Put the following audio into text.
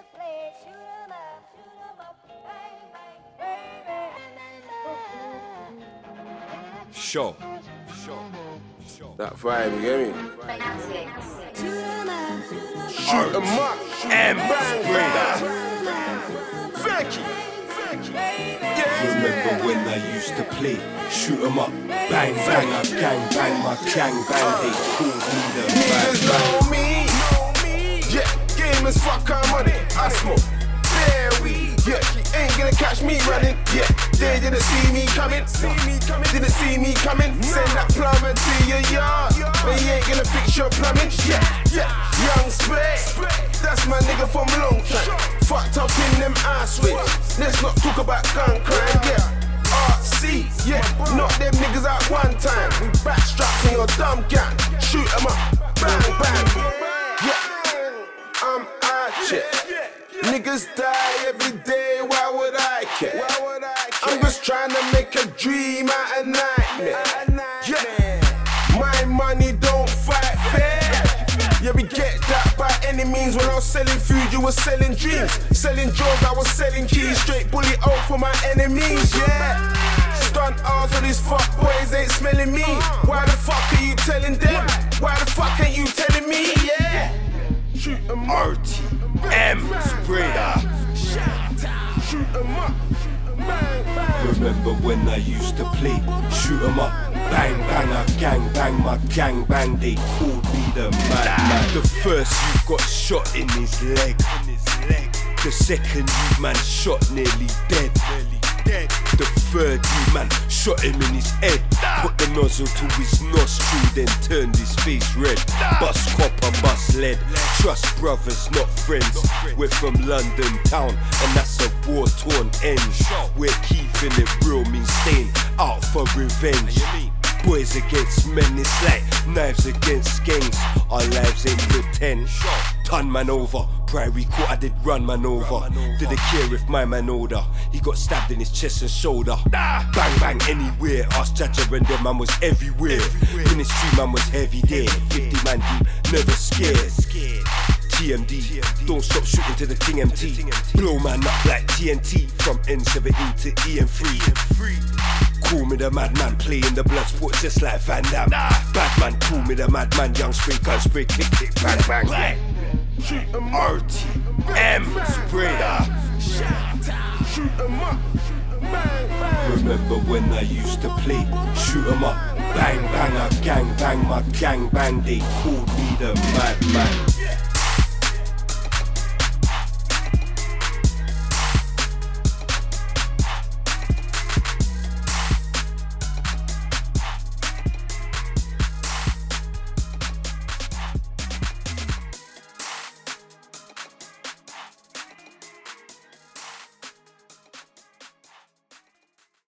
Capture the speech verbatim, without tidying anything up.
to play shoot 'em up, shoot 'em up, bang, bang, baby. Show. Show. That vibe, you get me? Shoot 'em up, Shoot 'em up, M. bang, bang. Frankie, yeah. Remember when I used to play shoot 'em up, bang bang, I gang bang, my gang bang, they called me the bad Niggas man. know me, yeah. Game as fuck, I'm on it. I smoke bear weed, yeah. Ain't gonna catch me running, yeah. They didn't see me coming, see me coming, didn't see me coming. Send that plumber to your yard, but he ain't gonna fix your plumbing, yeah, yeah. Young Spray, that's my nigga from long time. Fucked up in them ass wigs. Let's not talk about gun crime, yeah. R C, yeah. Knock them niggas out one time. We backstrapped in your dumb gang. Shoot 'em up, bang bang, yeah. I'm out here. Niggas die every day, why would I care? I'm just trying to make a dream out of nightmare. Yeah, my money don't fight fair. Yeah, we get that by any means. When I was selling food, you were selling dreams. Selling drugs, I was selling keys. Straight bully out for my enemies, yeah. Stunt arms on these fuck boys ain't smelling me. Why the fuck are you telling them? Why the fuck ain't you telling me, yeah? Shoot 'em up. R T M Sprayer. Shoot 'em up. Bang, bang. Remember when I used to play shoot 'em up, bang bang, I gang bang, my gang bang, they called me the madman. The first you got shot in his leg, the second you man shot nearly dead. The third you man shot him in his head, put the nozzle to his nostril, then turned his face red. Bust copper, bust lead, trust brothers, not friends. We're from London town, and that's a war-torn end. We're keeping it real, means staying out for revenge. Boys against men, it's like knives against gangs. Our lives ain't pretend. Ton man over, Prairie Court, I did run man over. Didn't care if my man older. He got stabbed in his chest and shoulder. Bang bang anywhere. Ask Jaja and them man was everywhere. Ministry man was heavy there. fifty man deep, never scared. T M D, don't stop shooting to the Ting M T. Blow man up like T N T. From N seventeen to E M three. Call me the madman, playing the blood sport just like Van Damme. Bad man, call me the madman, young spray, gun spray, click, click, bang, bang. Shoot 'em up. R T M Sprayer. Shoot 'em up. Bang, bang. Remember when I used to play shoot 'em up, bang bang, I gang bang, my gang bang, they called me the madman.